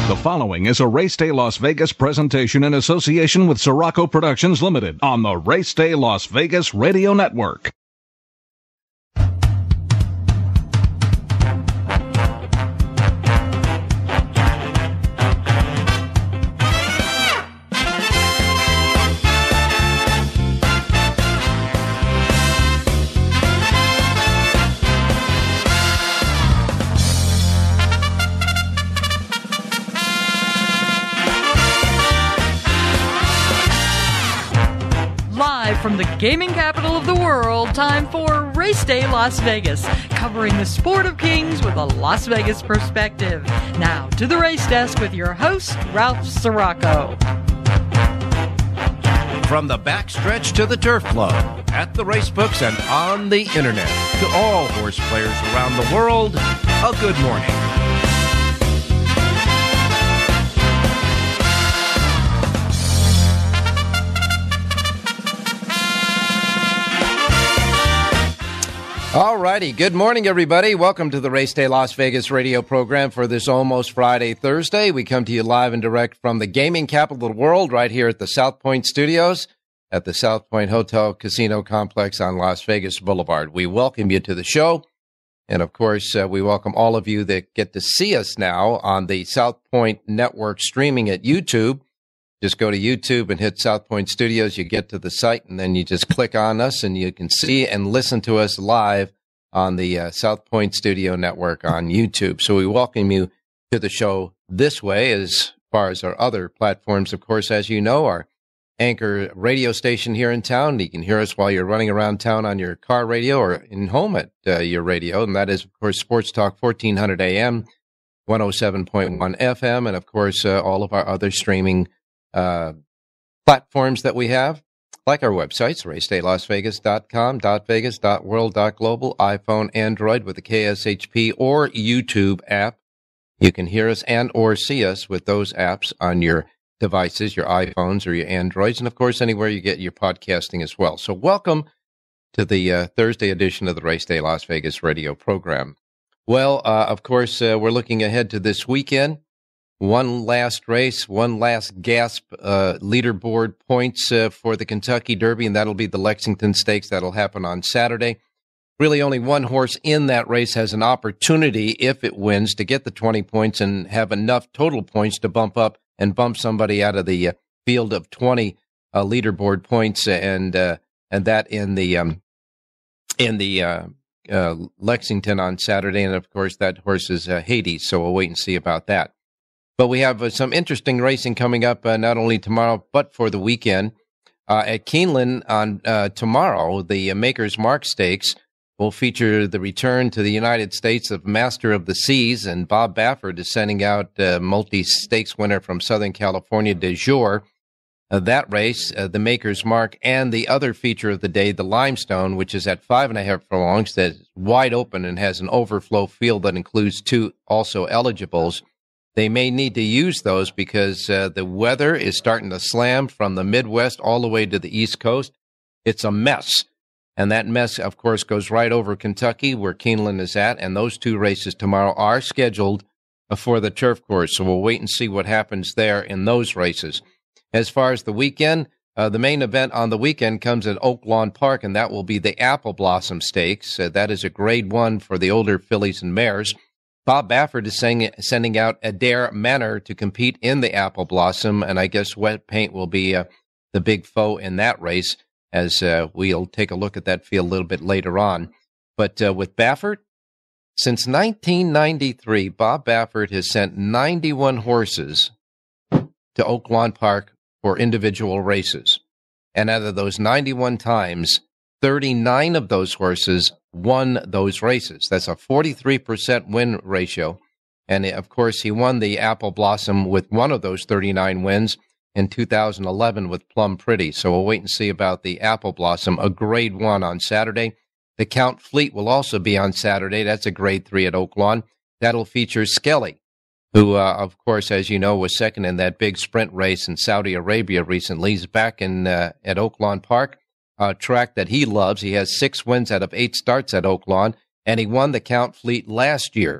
The following is a Race Day Las Vegas presentation in association with Sirocco Productions Limited on the Race Day Las Vegas Radio Network. From the gaming capital of the world, time for Race Day Las Vegas, covering the sport of kings with a Las Vegas perspective. Now to the race desk with your host, Ralph Sirocco. From the backstretch to the turf club, at the race books and on the internet, to all horse players around the world, a good morning. All righty. Good morning, everybody. Welcome to the Race Day Las Vegas radio program for this almost Friday, Thursday. We come to you live and direct from the gaming capital of the world right here at the South Point Studios at the South Point Hotel Casino Complex on Las Vegas Boulevard. We welcome you to the show. And, of course, we welcome all of you that get to see us now on the South Point Network streaming at YouTube. Just go to YouTube and hit South Point Studios. You get to the site, and then you just click on us, and you can see and listen to us live on the South Point Studio Network on YouTube. So we welcome you to the show this way. As far as our other platforms, of course, as you know, our anchor radio station here in town. You can hear us while you're running around town on your car radio or in home at your radio, and that is, of course, Sports Talk 1400 AM, 107.1 FM, and, of course, all of our other streaming platforms that we have, like our websites, racedaylasvegas.com, .vegas, .world, .global, iPhone, Android with the KSHP or YouTube app. You can hear us and or see us with those apps on your devices, your iPhones or your Androids, and, of course, anywhere you get your podcasting as well. So welcome to the Thursday edition of the Race Day Las Vegas radio program. Well, of course, we're looking ahead to this weekend. One last race, one last gasp, leaderboard points for the Kentucky Derby, and that'll be the Lexington Stakes. That'll happen on Saturday. Really only one horse in that race has an opportunity, if it wins, to get the 20 points and have enough total points to bump up and bump somebody out of the field of 20 leaderboard points, and that in the Lexington on Saturday. And, of course, that horse is Hades, so we'll wait and see about that. But we have some interesting racing coming up, not only tomorrow, but for the weekend. At Keeneland on tomorrow, the Maker's Mark Stakes will feature the return to the United States of Master of the Seas, and Bob Baffert is sending out multi-stakes winner from Southern California, De Jour. That race, the Maker's Mark, and the other feature of the day, the Limestone, which is at 5.5 furlongs, that's wide open and has an overflow field that includes two also eligibles. They may need to use those because the weather is starting to slam from the Midwest all the way to the East Coast. It's a mess. And that mess, of course, goes right over Kentucky, where Keeneland is at. And those two races tomorrow are scheduled for the turf course. So we'll wait and see what happens there in those races. As far as the weekend, the main event on the weekend comes at Oaklawn Park, and that will be the Apple Blossom Stakes. That is a grade 1 for the older fillies and mares. Bob Baffert is sending out Adair Manor to compete in the Apple Blossom, and I guess wet paint will be the big foe in that race, as we'll take a look at that field a little bit later on. But with Baffert, since 1993, Bob Baffert has sent 91 horses to Oaklawn Park for individual races. And out of those 91 times, 39 of those horses won those races. That's a 43% win ratio. And, of course, he won the Apple Blossom with one of those 39 wins in 2011 with Plum Pretty. So we'll wait and see about the Apple Blossom, a grade 1 on Saturday. The Count Fleet will also be on Saturday. That's a grade 3 at Oaklawn. That'll feature Skelly, who, of course, as you know, was second in that big sprint race in Saudi Arabia recently. He's back at Oaklawn Park, a track that he loves. He has 6 wins out of 8 starts at Oaklawn, and he won the Count Fleet last year.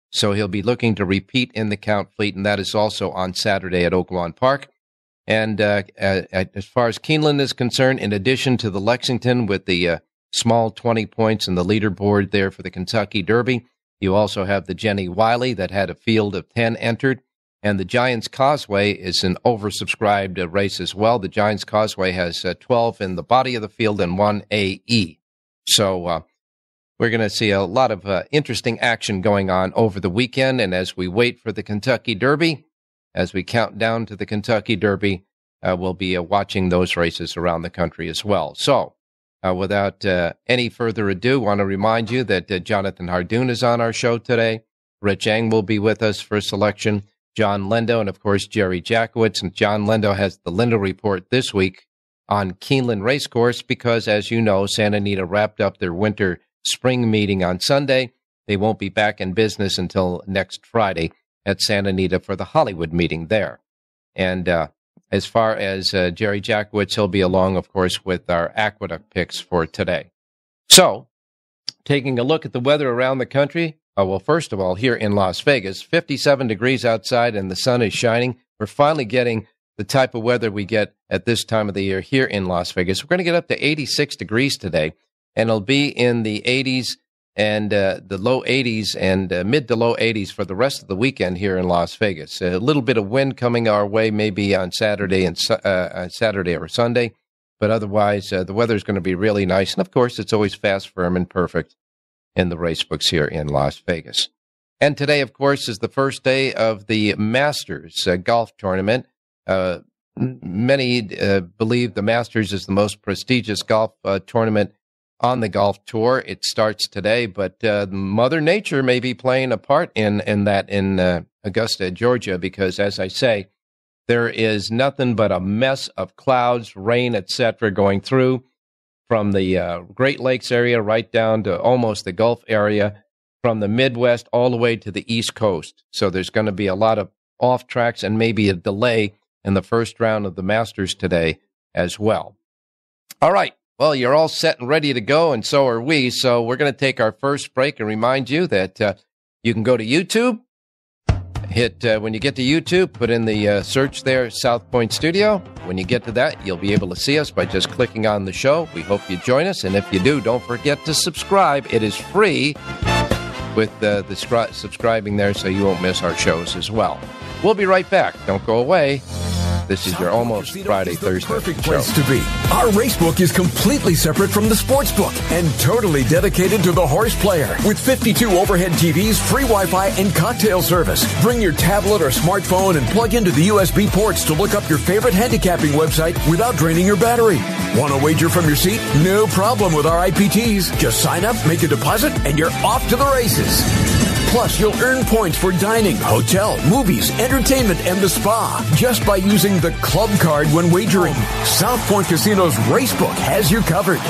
So he'll be looking to repeat in the Count Fleet, and that is also on Saturday at Oaklawn Park. And as far as Keeneland is concerned, in addition to the Lexington with the small 20 points in the leaderboard there for the Kentucky Derby, you also have the Jenny Wiley that had a field of 10 entered. And the Giants Causeway is an oversubscribed race as well. The Giants Causeway has 12 in the body of the field and 1 AE. So we're going to see a lot of interesting action going on over the weekend. And as we wait for the Kentucky Derby, as we count down to the Kentucky Derby, we'll be watching those races around the country as well. So without any further ado, I want to remind you that Jonathan Hardoon is on our show today. Rich Eng will be with us for a selection. John Lendo, and of course, Jerry Jackowitz. And John Lendo has the Lendo Report this week on Keeneland Racecourse because, as you know, Santa Anita wrapped up their winter spring meeting on Sunday. They won't be back in business until next Friday at Santa Anita for the Hollywood meeting there. And as far as Jerry Jackowitz, he'll be along, of course, with our Aqueduct picks for today. So, taking a look at the weather around the country, well, first of all, here in Las Vegas, 57 degrees outside and the sun is shining. We're finally getting the type of weather we get at this time of the year here in Las Vegas. We're going to get up to 86 degrees today, and it'll be in the 80s and the low 80s and mid to low 80s for the rest of the weekend here in Las Vegas. A little bit of wind coming our way maybe on Saturday and Saturday or Sunday, but otherwise the weather is going to be really nice. And, of course, it's always fast, firm, and perfect in the race books here in Las Vegas. And today, of course, is the first day of the Masters golf tournament. Many believe the Masters is the most prestigious golf tournament on the golf tour. It starts today, but Mother Nature may be playing a part in that in Augusta, Georgia, because, as I say, there is nothing but a mess of clouds, rain, etc. going through from the Great Lakes area right down to almost the Gulf area, from the Midwest all the way to the East Coast. So there's going to be a lot of off tracks and maybe a delay in the first round of the Masters today as well. All right. Well, you're all set and ready to go, and so are we. So we're going to take our first break and remind you that you can go to YouTube. When you get to YouTube, put in the search there, South Point Studio. When you get to that, you'll be able to see us by just clicking on the show. We hope you join us, and if you do, don't forget to subscribe. It is free with the subscribing there, so you won't miss our shows as well. We'll be right back. Don't go away. This is your Almost Friday, Thursday perfect show. Place to be. Our racebook is completely separate from the sportsbook and totally dedicated to the horse player. With 52 overhead TVs, free Wi-Fi, and cocktail service. Bring your tablet or smartphone and plug into the USB ports to look up your favorite handicapping website without draining your battery. Want to wager from your seat? No problem with our IPTs. Just sign up, make a deposit, and you're off to the races. Plus, you'll earn points for dining, hotel, movies, entertainment, and the spa just by using the club card when wagering. South Point Casino's Racebook has you covered.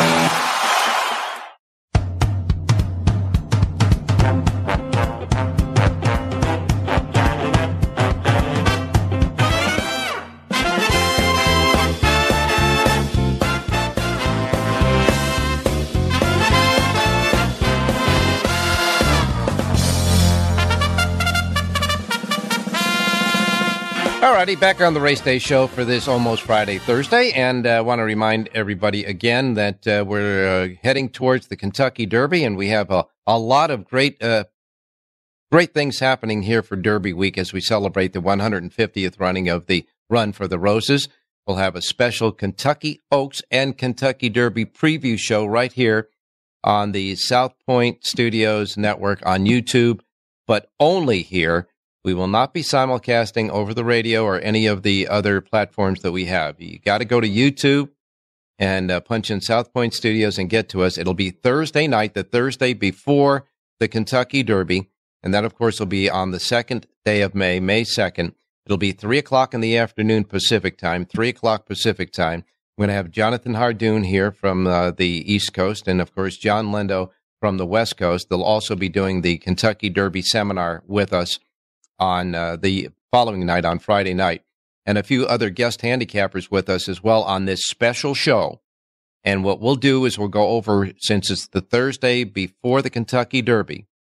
Alrighty, back on the Race Day Show for this Almost Friday, Thursday, and I want to remind everybody again that we're heading towards the Kentucky Derby, and we have a lot of great things happening here for Derby Week as we celebrate the 150th running of the Run for the Roses. We'll have a special Kentucky Oaks and Kentucky Derby preview show right here on the South Point Studios network on YouTube, but only here. We will not be simulcasting over the radio or any of the other platforms that we have. You got to go to YouTube and punch in South Point Studios and get to us. It'll be Thursday night, the Thursday before the Kentucky Derby. And that, of course, will be on the second day of May, May 2nd. It'll be 3 o'clock in the afternoon Pacific time, 3 o'clock Pacific time. We're going to have Jonathan Hardoon here from the East Coast and, of course, John Lendo from the West Coast. They'll also be doing the Kentucky Derby seminar with us on the following night, on Friday night, and a few other guest handicappers with us as well on this special show. And what we'll do is we'll go over, since it's the Thursday before the Kentucky Derby,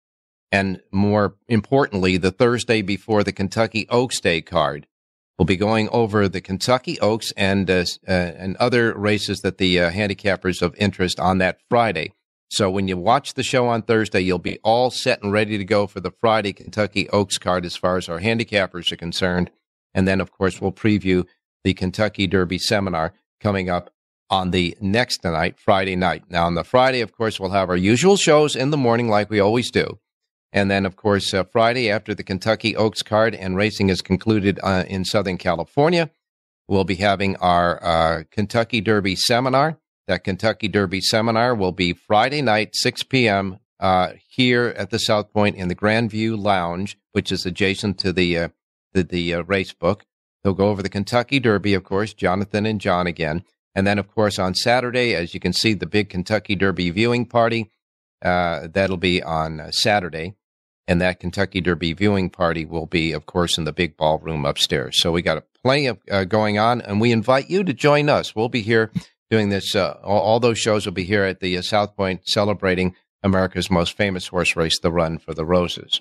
and more importantly, the Thursday before the Kentucky Oaks Day card. We'll be going over the Kentucky Oaks and other races that the handicappers of interest on that Friday. So when you watch the show on Thursday, you'll be all set and ready to go for the Friday Kentucky Oaks card as far as our handicappers are concerned. And then, of course, we'll preview the Kentucky Derby seminar coming up on the next night, Friday night. Now, on the Friday, of course, we'll have our usual shows in the morning like we always do. And then, of course, Friday, after the Kentucky Oaks card and racing is concluded in Southern California, we'll be having our Kentucky Derby seminar. That Kentucky Derby seminar will be Friday night, 6 p.m. Here at the South Point in the Grandview Lounge, which is adjacent to the race book. They'll go over the Kentucky Derby, of course, Jonathan and John again. And then, of course, on Saturday, as you can see, the big Kentucky Derby viewing party. That'll be on Saturday. And that Kentucky Derby viewing party will be, of course, in the big ballroom upstairs. So we got plenty of going on, and we invite you to join us. We'll be here doing this. All those shows will be here at the South Point celebrating America's most famous horse race, the Run for the Roses.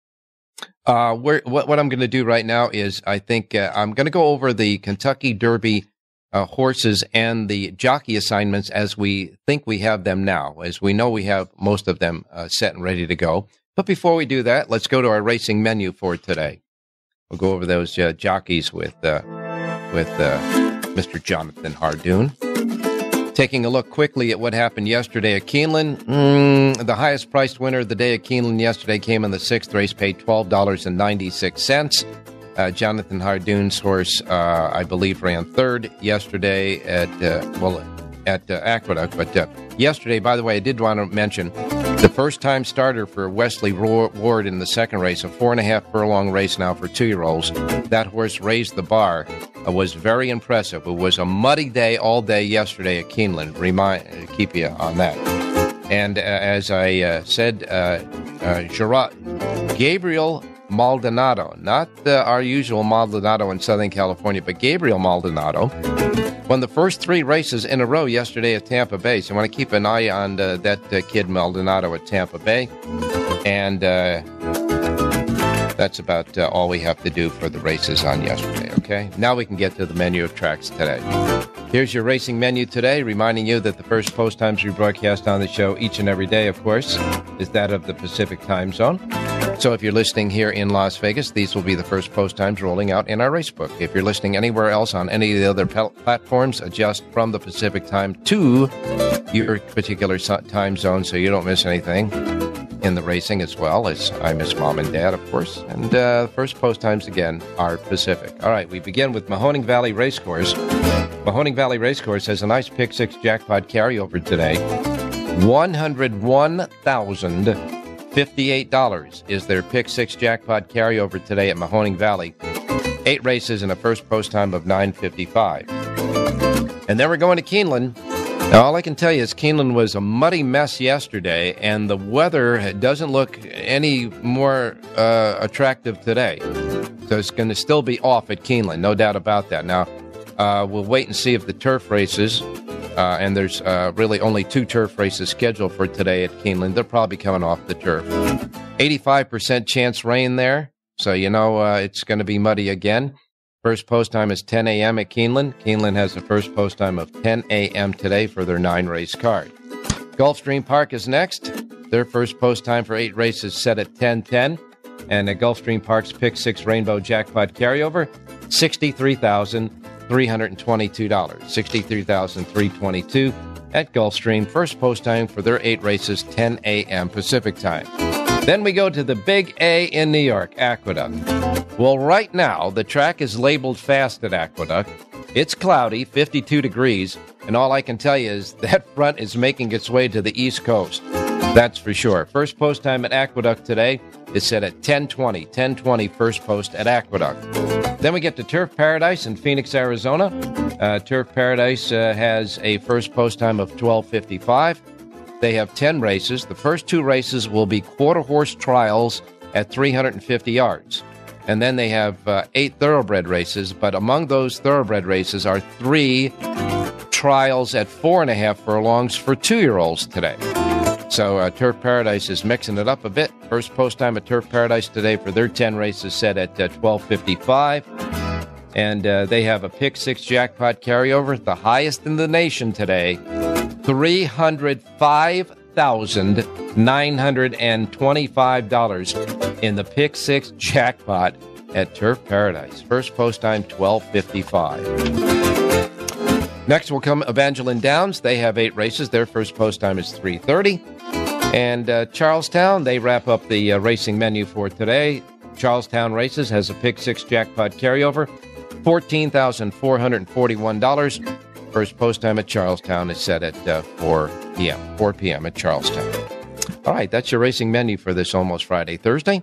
What I'm going to do right now is I think I'm going to go over the Kentucky Derby horses and the jockey assignments as we think we have them now. As we know, we have most of them set and ready to go. But before we do that, let's go to our racing menu for today. We'll go over those jockeys with Mr. Jonathan Hardoon. Taking a look quickly at what happened yesterday at Keeneland. The highest priced winner of the day at Keeneland yesterday came in the sixth race, paid $12.96. Jonathan Hardoon's horse, I believe, ran third yesterday at Aqueduct. But yesterday, by the way, I did want to mention the first-time starter for Wesley Ward in the second race, a 4.5 furlong race now for 2-year-olds. That horse raised the bar. Was very impressive. It was a muddy day all day yesterday at Keeneland. Keep you on that. And as I said, Gabriel Maldonado, not our usual Maldonado in Southern California, but Gabriel Maldonado, won the first 3 races in a row yesterday at Tampa Bay. So I want to keep an eye on that kid Maldonado at Tampa Bay. And that's about all we have to do for the races on yesterday, okay? Now we can get to the menu of tracks today. Here's your racing menu today, reminding you that the first post times we broadcast on the show each and every day, of course, is that of the Pacific time zone. So if you're listening here in Las Vegas, these will be the first post times rolling out in our racebook. If you're listening anywhere else on any of the other platforms, adjust from the Pacific time to your particular time zone so you don't miss anything in the racing as well, as I miss Mom and Dad, of course. And first post times, again, are Pacific. All right, we begin with Mahoning Valley Racecourse. Mahoning Valley Racecourse has a nice Pick 6 jackpot carryover today. $101,058 is their Pick 6 jackpot carryover today at Mahoning Valley. 8 races and a first post time of 9:55. And then we're going to Keeneland. Now, all I can tell you is Keeneland was a muddy mess yesterday, and the weather doesn't look any more attractive today. So it's going to still be off at Keeneland, no doubt about that. Now, we'll wait and see if the turf races, and there's really only 2 turf races scheduled for today at Keeneland. They're probably coming off the turf. 85% chance rain there, so you know it's going to be muddy again. First post time is 10 a.m. at Keeneland. Keeneland has a first post time of 10 a.m. today for their 9-race card. Gulfstream Park is next. Their first post time for 8 races set at 10:10. And at Gulfstream Park's Pick 6 Rainbow Jackpot carryover, $63,322. $63,322 at Gulfstream. First post time for their 8 races, 10 a.m. Pacific time. Then we go to the Big A in New York, Aqueduct. Well, right now, the track is labeled fast at Aqueduct. It's cloudy, 52 degrees, and all I can tell you is that front is making its way to the East Coast. That's for sure. First post time at Aqueduct today is set at 10:20. 10:20 first post at Aqueduct. Then we get to Turf Paradise in Phoenix, Arizona. Turf Paradise has a first post time of 12:55. They have 10 races. The first 2 races will be quarter-horse trials at 350 yards. And then they have 8 thoroughbred races, but among those thoroughbred races are 3 trials at 4.5 furlongs for 2-year-olds today. So Turf Paradise is mixing it up a bit. First post time at Turf Paradise today for their 10 races set at 12:55. And they have a pick six jackpot carryover, the highest in the nation today. $305,925 in the pick six jackpot at Turf Paradise. First post time 12:55. Next will come Evangeline Downs. They have 8 races. Their first post time is 3:30. And Charlestown, they wrap up the racing menu for today. Charlestown Races has a pick six jackpot carryover, $14,441. First post time at Charlestown is set at 4 p.m. at Charlestown. All right, that's your racing menu for this Almost Friday, Thursday.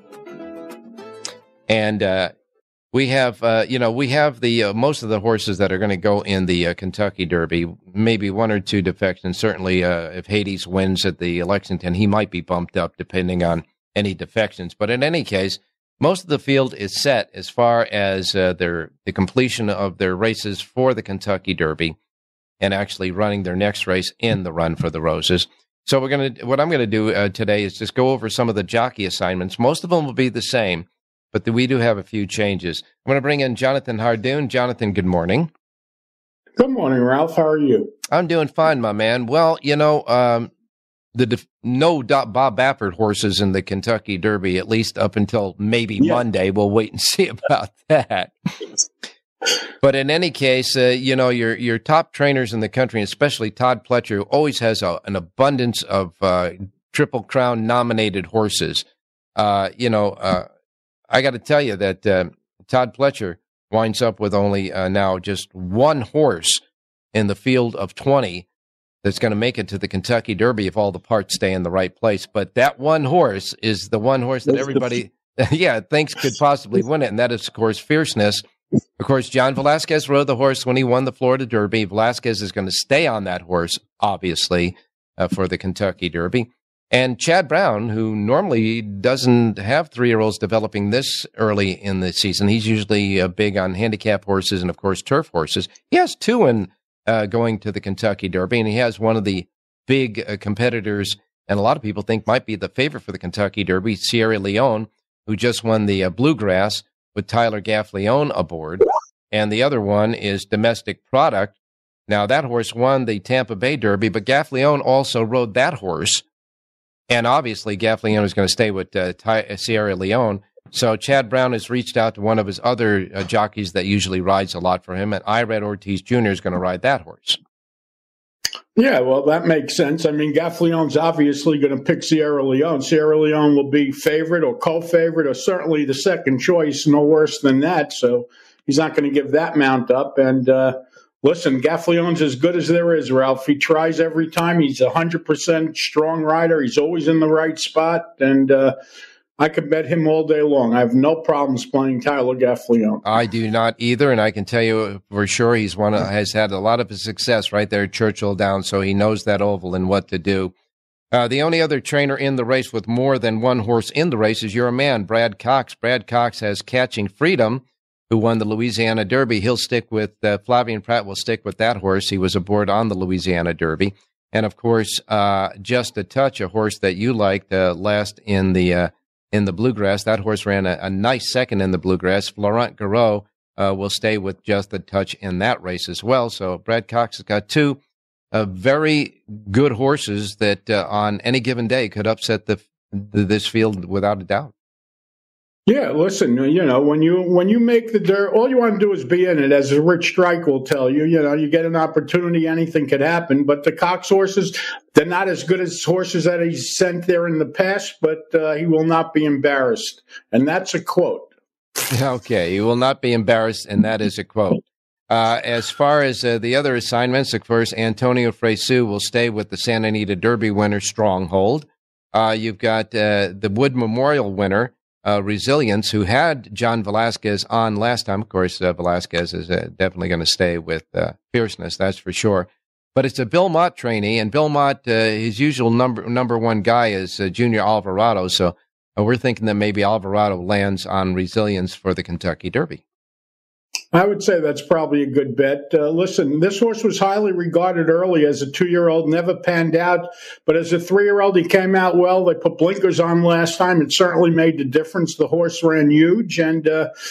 And we have the most of the horses that are going to go in the Kentucky Derby. Maybe 1 or 2 defections. Certainly, if Hades wins at the Lexington, he might be bumped up depending on any defections. But in any case, most of the field is set as far as the completion of their races for the Kentucky Derby and actually running their next race in the Run for the Roses. So what I'm going to do today is just go over some of the jockey assignments. Most of them will be the same, but we do have a few changes. I'm going to bring in Jonathan Hardoon. Jonathan, good morning. Good morning, Ralph. How are you? I'm doing fine, my man. Well, no Bob Baffert horses in the Kentucky Derby, at least up until maybe Monday. We'll wait and see about that. But in any case, your top trainers in the country, especially Todd Pletcher, who always has an abundance of Triple Crown nominated horses. I got to tell you that Todd Pletcher winds up with only now just one horse in the field of 20 that's going to make it to the Kentucky Derby if all the parts stay in the right place. But that one horse is the one horse that everybody thinks could possibly win it, and that is, of course, Fierceness. Of course, John Velazquez rode the horse when he won the Florida Derby. Velazquez is going to stay on that horse, obviously, for the Kentucky Derby. And Chad Brown, who normally doesn't have 3-year-olds developing this early in the season, he's usually big on handicap horses and, of course, turf horses. He has 2 in going to the Kentucky Derby, and he has one of the big competitors, and a lot of people think might be the favorite for the Kentucky Derby, Sierra Leone, who just won the Bluegrass with Tyler Gaffleone aboard. And the other one is Domestic Product. Now, that horse won the Tampa Bay Derby, but Gaffleone also rode that horse. And obviously, Gaffleone is going to stay with Sierra Leone. So Chad Brown has reached out to one of his other jockeys that usually rides a lot for him, and Irad Ortiz Jr. is going to ride that horse. Yeah, well, that makes sense. I mean, Gaffleone's obviously going to pick Sierra Leone. Sierra Leone will be favorite or co-favorite or certainly the second choice, no worse than that. So he's not going to give that mount up. And listen, Gaffleone's as good as there is, Ralph. He tries every time. He's 100% strong rider. He's always in the right spot. And I could bet him all day long. I have no problems playing Tyler Gaffleone. I do not either, and I can tell you for sure he's has had a lot of his success right there at Churchill Downs, so he knows that oval and what to do. The only other trainer in the race with more than one horse in the race is your man, Brad Cox. Brad Cox has Catching Freedom, who won the Louisiana Derby. He'll stick with, Flavian Pratt will stick with that horse. He was aboard on the Louisiana Derby. And, of course, Just a Touch, a horse that you liked last in the Bluegrass. That horse ran a nice second in the Bluegrass. Florent Garreau will stay with Just a Touch in that race as well. So Brad Cox has got 2 very good horses that on any given day could upset this field without a doubt. Yeah, listen, when you make the dirt, all you want to do is be in it. As Rich Strike will tell you, you get an opportunity, anything could happen. But the Cox horses, they're not as good as horses that he's sent there in the past, but he will not be embarrassed. And that's a quote. Okay, he will not be embarrassed, and that is a quote. As far as the other assignments, of course, Antonio Fresu will stay with the Santa Anita Derby winner, Stronghold. You've got the Wood Memorial winner, Resilience, who had John Velazquez on last time. Of course, Velazquez is definitely going to stay with Fierceness, that's for sure. But it's a Bill Mott trainee, and Bill Mott, his usual number one guy is Junior Alvarado. So we're thinking that maybe Alvarado lands on Resilience for the Kentucky Derby. I would say that's probably a good bet. Listen, this horse was highly regarded early as a 2-year-old, never panned out. But as a 3-year-old, he came out well. They put blinkers on last time. It certainly made the difference. The horse ran huge. And,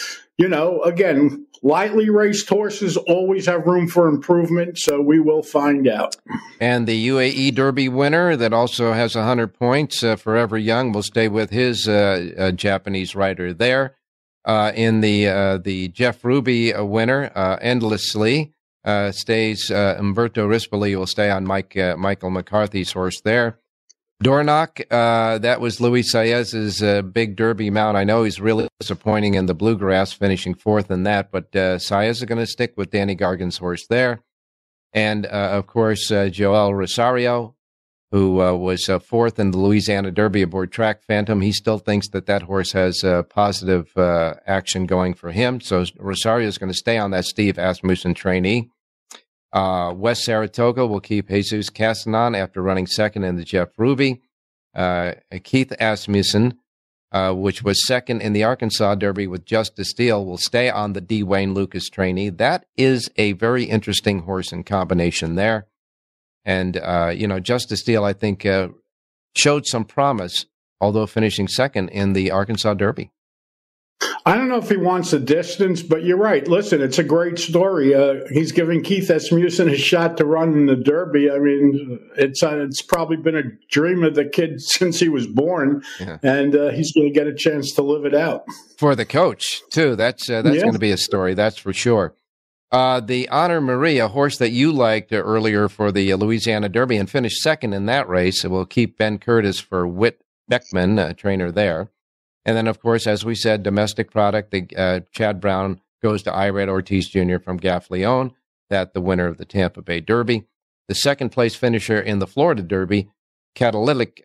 again, lightly raced horses always have room for improvement. So we will find out. And the UAE Derby winner that also has 100 points, Forever Young, will stay with his Japanese rider there. In the Jeff Ruby winner, Endlessly, stays, Umberto Rispoli will stay on Michael McCarthy's horse there. Dornoch, that was Luis Saez's big Derby mount. I know he's really disappointing in the Bluegrass, finishing fourth in that, but Saez is going to stick with Danny Gargan's horse there. And, of course, Joel Rosario, who was fourth in the Louisiana Derby aboard Track Phantom. He still thinks that horse has positive action going for him. So Rosario is going to stay on that Steve Asmussen trainee. West Saratoga will keep Jesus Castanon after running second in the Jeff Ruby. Keith Asmussen, which was second in the Arkansas Derby with Justice Steele, will stay on the D. Wayne Lucas trainee. That is a very interesting horse in combination there. And, Justice Steele, I think, showed some promise, although finishing second in the Arkansas Derby. I don't know if he wants the distance, but you're right. Listen, it's a great story. He's giving Keith Asmussen a shot to run in the Derby. I mean, it's probably been a dream of the kid since he was born, and he's going to get a chance to live it out. For the coach, too. That's going to be a story, that's for sure. The Honor Marie, a horse that you liked earlier for the Louisiana Derby and finished second in that race. It will keep Ben Curtis for Whit Beckman, a trainer there. And then, of course, as we said, domestic product, the Chad Brown goes to Irad Ortiz Jr. from Gaff Leon, that the winner of the Tampa Bay Derby. The second place finisher in the Florida Derby, Catalytic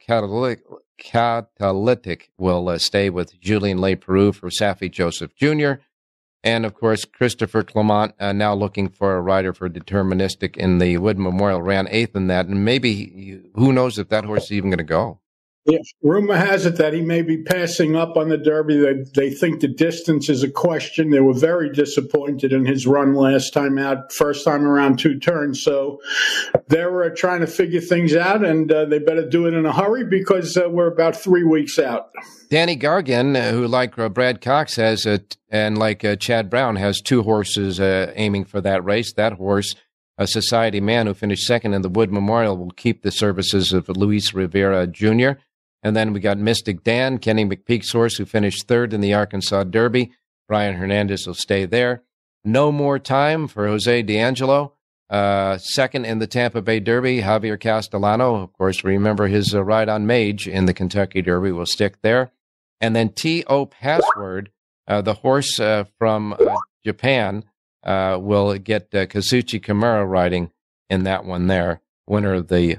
will stay with Julien Leparoux for Safi Joseph Jr., and, of course, Christopher Clement, now looking for a rider for Deterministic in the Wood Memorial, ran eighth in that. And maybe, who knows if that horse is even going to go. Yeah, rumor has it that he may be passing up on the Derby. They think the distance is a question. They were very disappointed in his run last time out, first time around 2 turns. So they're trying to figure things out, and they better do it in a hurry because we're about 3 weeks out. Danny Gargan, who like Brad Cox has, and like Chad Brown, has 2 horses aiming for that race. That horse, a Society Man, who finished second in the Wood Memorial, will keep the services of Luis Rivera Jr., and then we got Mystic Dan, Kenny McPeak's horse, who finished third in the Arkansas Derby. Brian Hernandez will stay there. No More Time for Jose D'Angelo, second in the Tampa Bay Derby. Javier Castellano, of course, remember his ride on Mage in the Kentucky Derby, will stick there. And then T.O. Password, the horse from Japan, will get Kazuchi Kimura riding in that one there, winner of the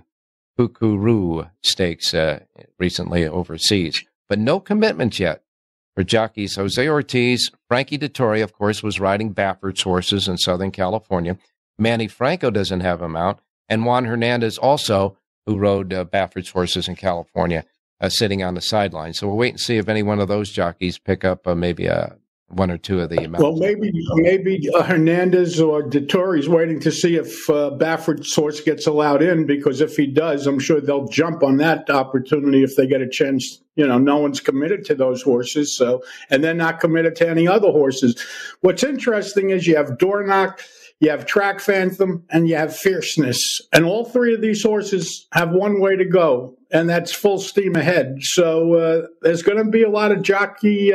Pukuru Stakes recently overseas. But no commitments yet for jockeys Jose Ortiz. Frankie Dettori, of course, was riding Baffert's horses in Southern California. Manny Franco doesn't have him out. And Juan Hernandez also, who rode Baffert's horses in California, sitting on the sideline. So we'll wait and see if any one of those jockeys pick up maybe one or two of the mountains. Well, maybe Hernandez or Dettori's waiting to see if Baffert's horse gets allowed in, because if he does, I'm sure they'll jump on that opportunity if they get a chance. No one's committed to those horses, and they're not committed to any other horses. What's interesting is you have Dornoch, you have Track Phantom, and you have Fierceness. And all 3 of these horses have one way to go, and that's full steam ahead. So there's going to be a lot of jockey,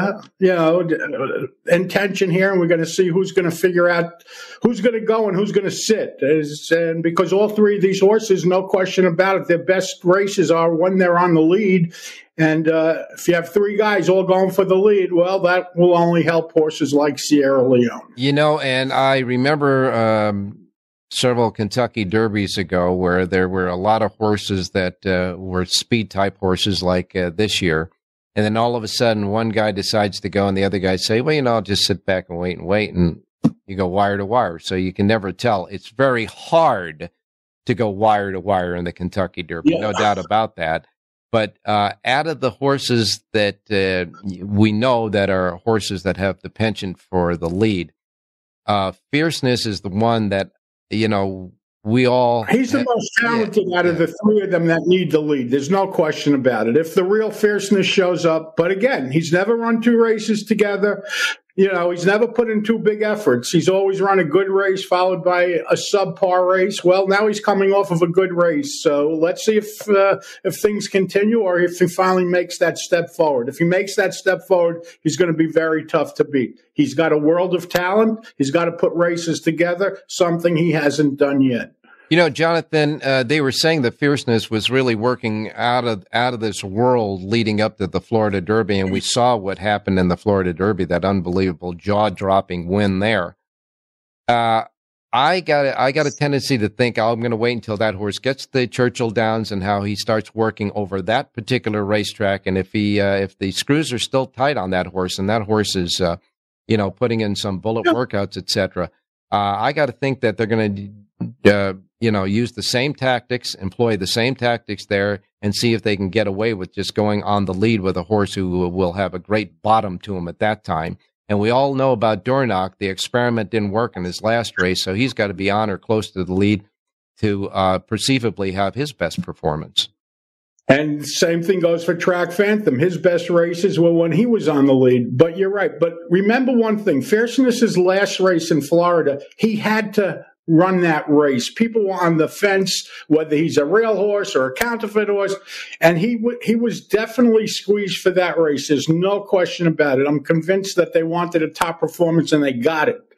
intention here, and we're going to see who's going to figure out who's going to go and who's going to sit. And because all 3 of these horses, no question about it, their best races are when they're on the lead. And if you have 3 guys all going for the lead, well, that will only help horses like Sierra Leone. And I remember several Kentucky Derbies ago where there were a lot of horses that were speed-type horses like this year. And then all of a sudden, one guy decides to go and the other guys say, well, I'll just sit back and wait. And you go wire to wire. So you can never tell. It's very hard to go wire to wire in the Kentucky Derby. Yeah. No doubt about that. But out of the horses that we know that are horses that have the penchant for the lead, Fierceness is the one that, we all... He's the most talented out of the three of them that need the lead. There's no question about it. If the real Fierceness shows up, but again, he's never run two races together. He's never put in two big efforts. He's always run a good race followed by a subpar race. Well, now he's coming off of a good race. So let's see if things continue or if he finally makes that step forward. If he makes that step forward, he's going to be very tough to beat. He's got a world of talent. He's got to put races together, something he hasn't done yet. Jonathan, they were saying that Fierceness was really working out of this world leading up to the Florida Derby, and we saw what happened in the Florida Derby, that unbelievable jaw-dropping win there. I got a tendency to think I'm going to wait until that horse gets the Churchill Downs and how he starts working over that particular racetrack, and if the screws are still tight on that horse, and that horse is putting in some bullet workouts, etc. I got to think that they're going to use the same tactics, employ the same tactics there, and see if they can get away with just going on the lead with a horse who will have a great bottom to him at that time. And we all know about Dornoch. The experiment didn't work in his last race, so he's got to be on or close to the lead to perceivably have his best performance. And same thing goes for Track Phantom. His best races were when he was on the lead. But you're right. But remember one thing, Fierceness's last race in Florida, he had to run that race. People were on the fence whether he's a real horse or a counterfeit horse, and he was definitely squeezed for that race. There's no question about it. I'm convinced that they wanted a top performance, and they got it.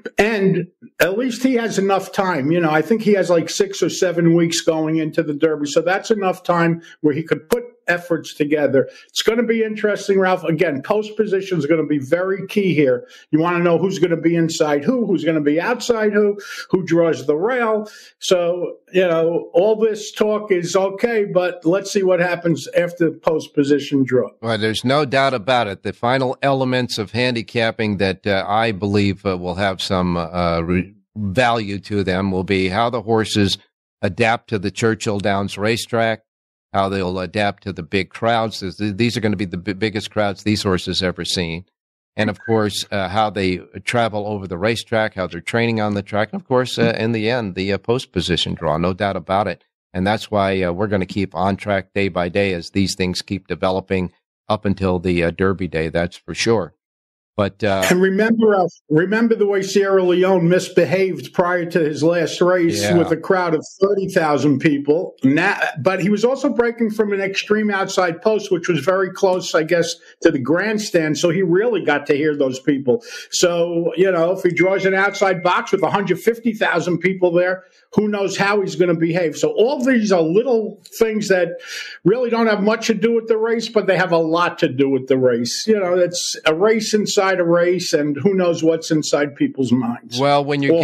And at least he has enough time. I think he has like 6 or 7 weeks going into the Derby, so that's enough time where he could put efforts together. It's going to be interesting, Ralph. Again, post position is going to be very key here. You want to know who's going to be inside who's going to be outside who draws the rail. So, all this talk is okay, but let's see what happens after post position draw. Well, there's no doubt about it. The final elements of handicapping that I believe will have some value to them will be how the horses adapt to the Churchill Downs racetrack, how they'll adapt to the big crowds. These are going to be the biggest crowds these horses ever seen. And, of course, how they travel over the racetrack, how they're training on the track. And, of course, in the end, the post position draw, no doubt about it. And that's why we're going to keep on track day by day as these things keep developing up until the Derby day, that's for sure. But and remember the way Sierra Leone misbehaved prior to his last race with a crowd of 30,000 people. But he was also breaking from an extreme outside post, which was very close, I guess, to the grandstand. So he really got to hear those people. So, if he draws an outside box with 150,000 people there, who knows how he's going to behave. So all these are little things that really don't have much to do with the race, but they have a lot to do with the race. It's a race inside a race, and who knows what's inside people's minds. Well, when you're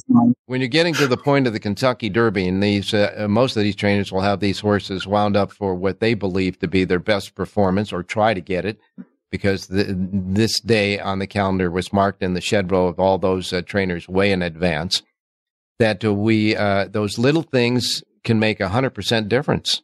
getting to the point of the Kentucky Derby, and these most of these trainers will have these horses wound up for what they believe to be their best performance, or try to get it, because this day on the calendar was marked in the shed row of all those trainers way in advance. That those little things can make 100% difference.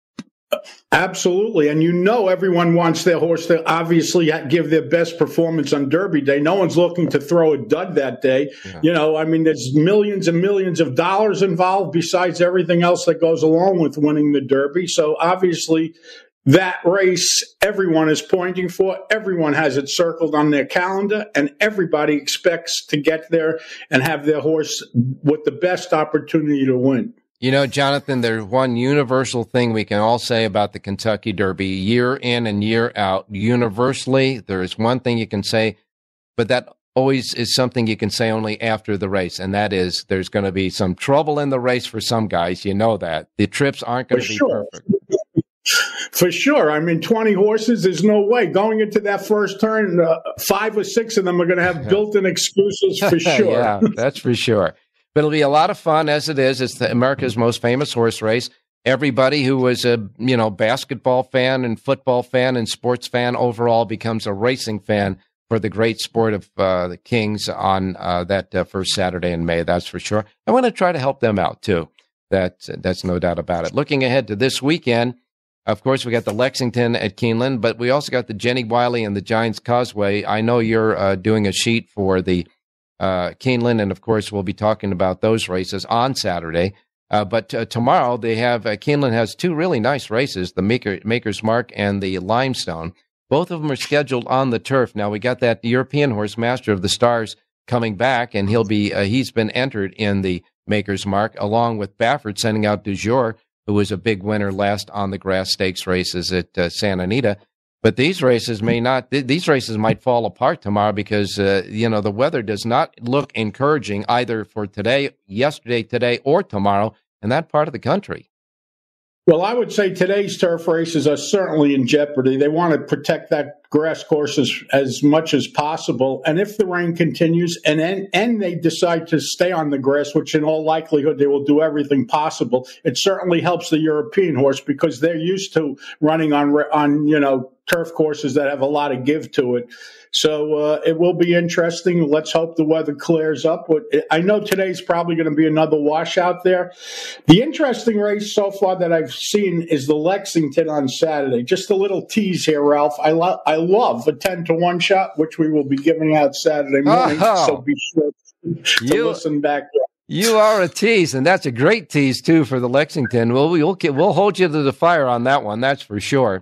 Absolutely. And everyone wants their horse to obviously give their best performance on Derby Day. No one's looking to throw a dud that day. Yeah. There's millions and millions of dollars involved besides everything else that goes along with winning the Derby. So obviously that race everyone is pointing for, everyone has it circled on their calendar, and everybody expects to get there and have their horse with the best opportunity to win. Jonathan, there's one universal thing we can all say about the Kentucky Derby year in and year out. Universally, there is one thing you can say, but that always is something you can say only after the race, and that is there's going to be some trouble in the race for some guys. You know that. The trips aren't going to be perfect. For sure. 20 horses, there's no way. Going into that first turn, 5 or 6 of them are going to have built-in excuses for sure. Yeah, that's for sure. But it'll be a lot of fun, as it is. It's America's most famous horse race. Everybody who was a basketball fan and football fan and sports fan overall becomes a racing fan for the great sport of the Kings on that first Saturday in May, that's for sure. I want to try to help them out, too. That's no doubt about it. Looking ahead to this weekend, Of course, we got the Lexington at Keeneland, but we also got the Jenny Wiley and the Giants Causeway. I know you're doing a sheet for the Keeneland, and of course, we'll be talking about those races on Saturday. But tomorrow, they have Keeneland has two really nice races, the Maker's Mark and the Limestone. Both of them are scheduled on the turf. Now, we got that European horse, Master of the Stars, coming back, and he's been entered in the Maker's Mark, along with Baffert sending out Du Jour, who was a big winner last on the grass stakes races at Santa Anita. But these races might fall apart tomorrow because, the weather does not look encouraging either for yesterday, today, or tomorrow in that part of the country. Well, I would say today's turf races are certainly in jeopardy. They want to protect that grass course as much as possible. And if the rain continues and they decide to stay on the grass, which in all likelihood they will do everything possible, it certainly helps the European horse because they're used to running on turf courses that have a lot of give to it. So it will be interesting. Let's hope the weather clears up. I know today's probably going to be another washout there. The interesting race so far that I've seen is the Lexington on Saturday. Just a little tease here, Ralph. I love a 10-1 shot, which we will be giving out Saturday morning. So be sure to listen back. You are a tease, and that's a great tease, too, for the Lexington. We'll hold you to the fire on that one, that's for sure.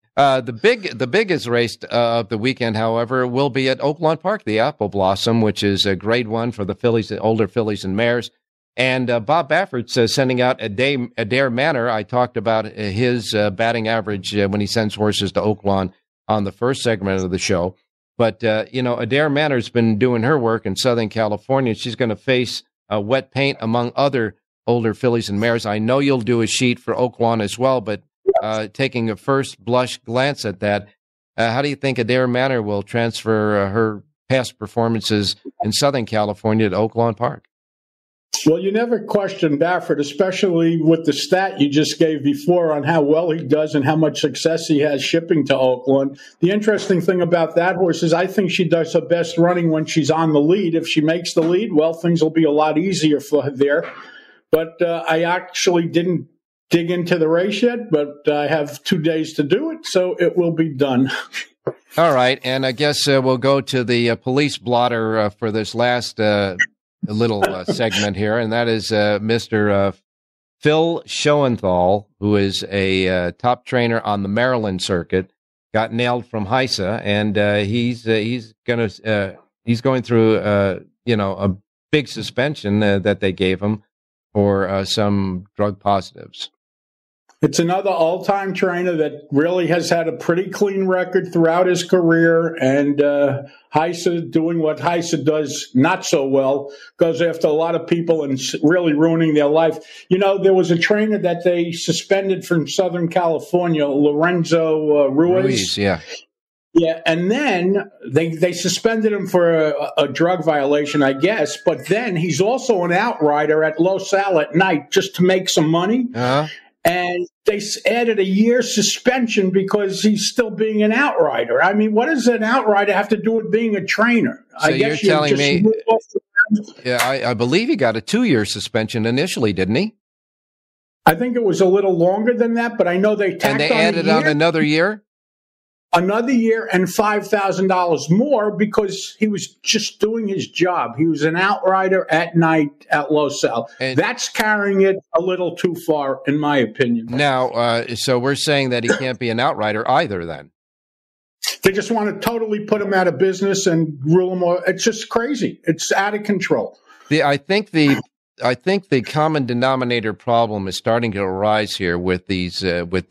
The biggest race of the weekend, however, will be at Oaklawn Park, the Apple Blossom, which is a grade 1 for the fillies, older fillies and mares. And Bob Baffert's sending out Adair Manor. I talked about his batting average when he sends horses to Oaklawn on the first segment of the show. But, Adair Manor's been doing her work in Southern California. She's going to face Wet Paint among other older fillies and mares. I know you'll do a sheet for Oaklawn as well, but taking a first blush glance at that, how do you think Adair Manor will transfer her past performances in Southern California to Oaklawn Park? Well, you never question Baffert, especially with the stat you just gave before on how well he does and how much success he has shipping to Oakland. The interesting thing about that horse is I think she does her best running when she's on the lead. If she makes the lead, well, things will be a lot easier for her there. But I actually didn't dig into the race yet, but I have 2 days to do it, so it will be done. All right, and I guess we'll go to the police blotter for this last little segment here, and that is Mr. Phil Schoenthal, who is a top trainer on the Maryland circuit, got nailed from HISA, and he's going through a big suspension that they gave him for some drug positives. It's another all-time trainer that really has had a pretty clean record throughout his career, and HISA doing what HISA does not so well, goes after a lot of people and really ruining their life. There was a trainer that they suspended from Southern California, Lorenzo Ruiz. Yeah. Yeah, and then they suspended him for a drug violation, I guess, but then he's also an outrider at Los Al at night just to make some money. Uh-huh. And they added a year's suspension because he's still being an outrider. I mean, what does an outrider have to do with being a trainer? So you're telling me, I believe he got a 2-year suspension initially, didn't he? I think it was a little longer than that, but I know they tacked and they added on another year? Another year and $5,000 more because he was just doing his job. He was an outrider at night at Los Al. That's carrying it a little too far, in my opinion. Now, so we're saying that he can't be an outrider either then? They just want to totally put him out of business and rule him out. It's just crazy. It's out of control. I think the common denominator problem is starting to arise here with these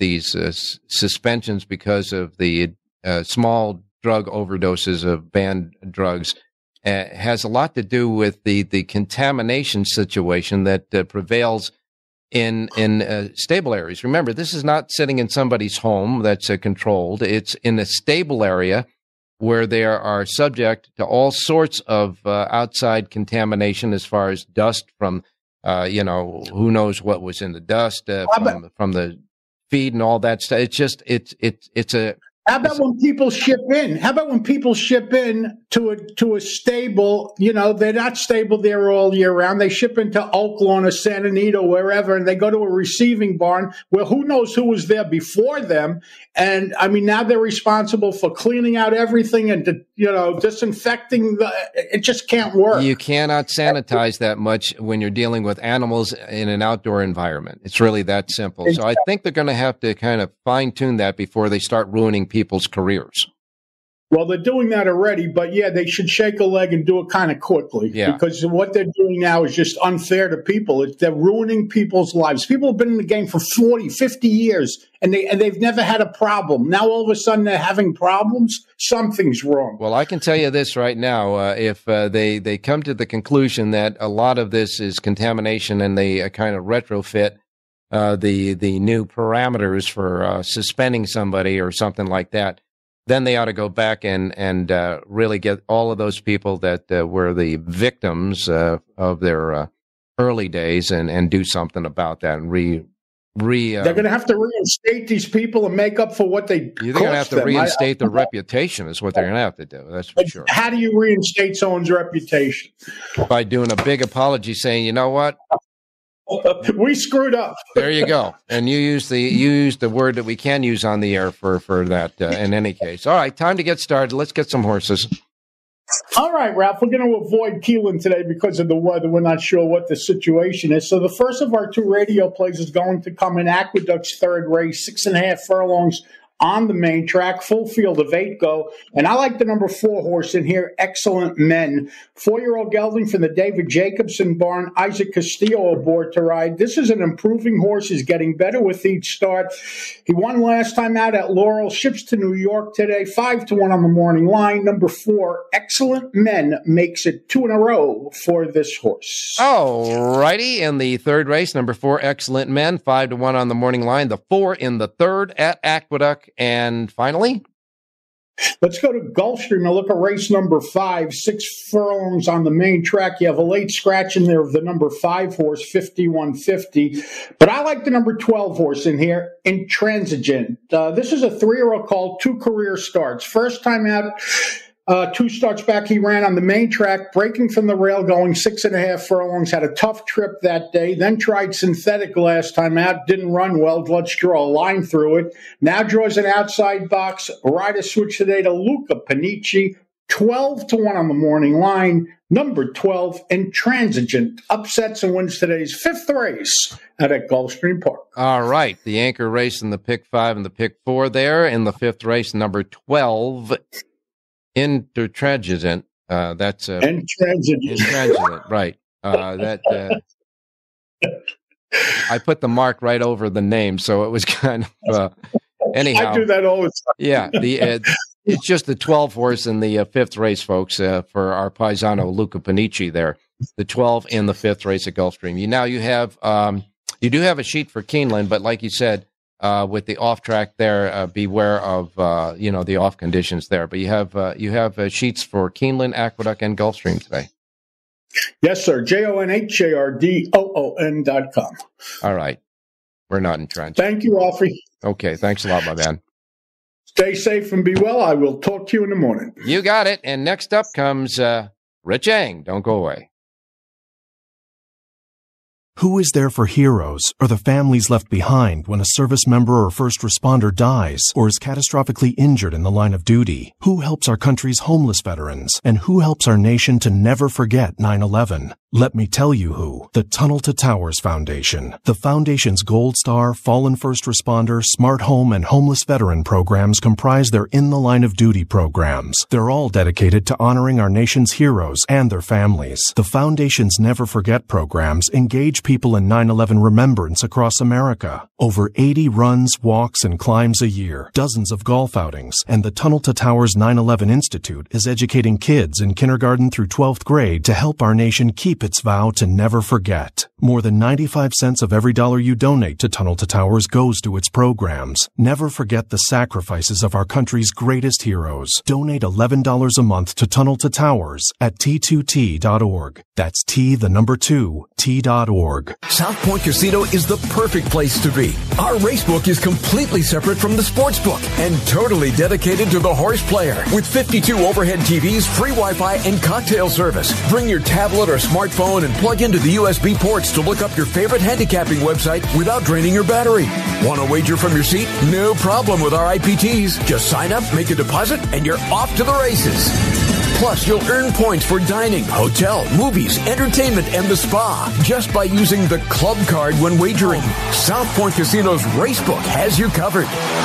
suspensions because of the small drug overdoses of banned drugs. Has a lot to do with the contamination situation that prevails in stable areas. Remember, this is not sitting in somebody's home that's controlled. It's in a stable area where they are subject to all sorts of outside contamination as far as dust from, who knows what was in the dust from the feed and all that stuff. It's How about when people ship in? How about when people ship in to a stable? You know, they're not stable there all year round. They ship into Oaklawn or Santa Anita, wherever, and they go to a receiving barn where who knows who was there before them. And I mean, now they're responsible for cleaning out everything and disinfecting. It just can't work. You cannot sanitize that much when you're dealing with animals in an outdoor environment. It's really that simple. So I think they're going to have to kind of fine tune that before they start ruining people's careers. Well, they're doing that already, but yeah, they should shake a leg and do it kind of quickly. Yeah. Because what they're doing now is just unfair to people. They're ruining people's lives. People have been in the game for 40, 50 years, and they've never had a problem. Now, all of a sudden, they're having problems. Something's wrong. Well, I can tell you this right now. If they come to the conclusion that a lot of this is contamination and they kind of retrofit the new parameters for suspending somebody or something like that, then they ought to go back and really get all of those people that were the victims of their early days and do something about that and they're going to have to reinstate these people and make up for what they. You're going to have to reinstate their reputation is what they're going to have to do. That's for sure. How do you reinstate someone's reputation? By doing a big apology, saying, you know what? We screwed up. There you go. And you use the word that we can use on the air for that in any case. All right, time to get started. Let's get some horses. All right, Ralph, we're going to avoid Keeneland today because of the weather. We're not sure what the situation is. So the first of our two radio plays is going to come in Aqueduct's third race, 6.5 furlongs on the main track, full field of 8 go. And I like the number 4 horse in here, Excellent Men. 4-year-old gelding from the David Jacobson barn, Isaac Castillo aboard to ride. This is an improving horse. He's getting better with each start. He won last time out at Laurel, ships to New York today, 5-1 on the morning line. Number 4, Excellent Men, makes it 2 in a row for this horse. All righty. In the third race, number 4, Excellent Men, 5-1 on the morning line. The 4 in the third at Aqueduct. And finally, let's go to Gulfstream and look at race number 5, 6 furlongs on the main track. You have a late scratch in there of the number 5 horse, 5150. But I like the number 12 horse in here, Intransigent. This is a 3-year-old called 2 career starts. First time out. 2 starts back, he ran on the main track, breaking from the rail, going 6.5 furlongs, had a tough trip that day, then tried synthetic last time out, didn't run well. Let's draw a line through it. Now draws an outside box. Rider switch today to Luca Panici, 12-1 on the morning line. Number 12, Intransigent, upsets and wins today's 5th race at Gulfstream Park. All right, the anchor race in the pick 5 and the pick 4 there. In the 5th race, number 12, Intransigent. That's Intransigent, right? I put the mark right over the name, so it was kind of anyhow. I do that all the time. Yeah, it's just the 12 horse in the 5th race, folks, for our paisano Luca Panici there. The 12 in the 5th race at Gulfstream. You do have a sheet for Keeneland, but like you said. With the off track there, beware of the off conditions there. But you have sheets for Keeneland, Aqueduct, and Gulfstream today. Yes, sir. JONHJRDOON.com. All right, we're not entrenched. Thank you, Alfie. Okay, thanks a lot, my man. Stay safe and be well. I will talk to you in the morning. You got it. And next up comes Rich Eng. Don't go away. Who is there for heroes or the families left behind when a service member or first responder dies or is catastrophically injured in the line of duty? Who helps our country's homeless veterans? And who helps our nation to never forget 9/11? Let me tell you who. The Tunnel to Towers Foundation. The Foundation's Gold Star, Fallen First Responder, Smart Home, and Homeless Veteran programs comprise their In the Line of Duty programs. They're all dedicated to honoring our nation's heroes and their families. The Foundation's Never Forget programs engage people in 9/11 remembrance across America. Over 80 runs, walks, and climbs a year, dozens of golf outings, and the Tunnel to Towers 9/11 Institute is educating kids in kindergarten through 12th grade to help our nation keep keep its vow to never forget. More than 95 cents of every dollar you donate to Tunnel to Towers goes to its programs. Never forget the sacrifices of our country's greatest heroes. Donate $11 a month to Tunnel to Towers at T2T.org. That's T2T.org. South Point Casino is the perfect place to be. Our racebook is completely separate from the sportsbook and totally dedicated to the horse player. With 52 overhead TVs, free Wi-Fi, and cocktail service. Bring your tablet or smartphone and plug into the USB ports to look up your favorite handicapping website without draining your battery. Want to wager from your seat? No problem with our IPTs. Just sign up, make a deposit, and you're off to the races. Plus, you'll earn points for dining, hotel, movies, entertainment, and the spa just by using the club card when wagering. South Point Casino's Racebook has you covered.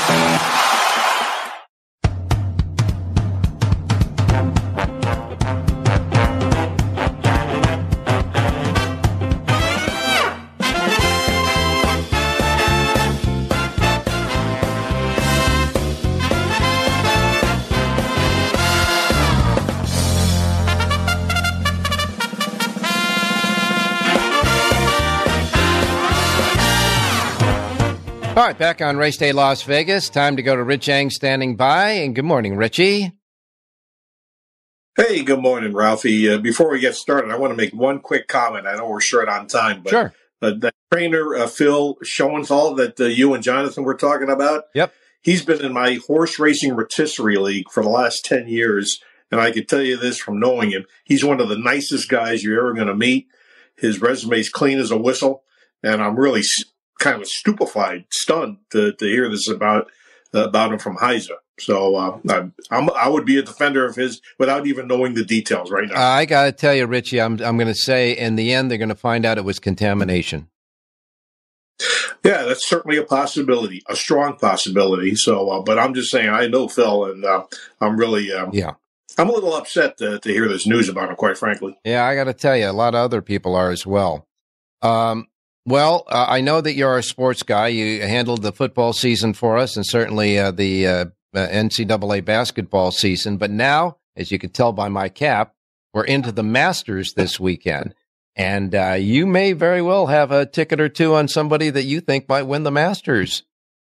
All right, back on Race Day Las Vegas. Time to go to Rich Eng standing by. And good morning, Richie. Hey, good morning, Ralphie. Before we get started, I want to make one quick comment. I know we're short on time, but sure. That trainer, Phil Schoenthal, that you and Jonathan were talking about, yep, he's been in my horse racing rotisserie league for the last 10 years. And I can tell you this from knowing him. He's one of the nicest guys you're ever going to meet. His resume is clean as a whistle. And I'm really kind of stupefied, stunned to hear this about him from Heisa. So I would be a defender of his without even knowing the details right now. I got to tell you, Richie, I'm going to say in the end they're going to find out it was contamination. Yeah, that's certainly a possibility, a strong possibility. So, but I'm just saying, I know Phil, and I'm really I'm a little upset to hear this news about him, quite frankly. Yeah, I got to tell you, a lot of other people are as well. Well, I know that you're a sports guy. You handled the football season for us and certainly the NCAA basketball season. But now, as you can tell by my cap, we're into the Masters this weekend. And you may very well have a ticket or two on somebody that you think might win the Masters.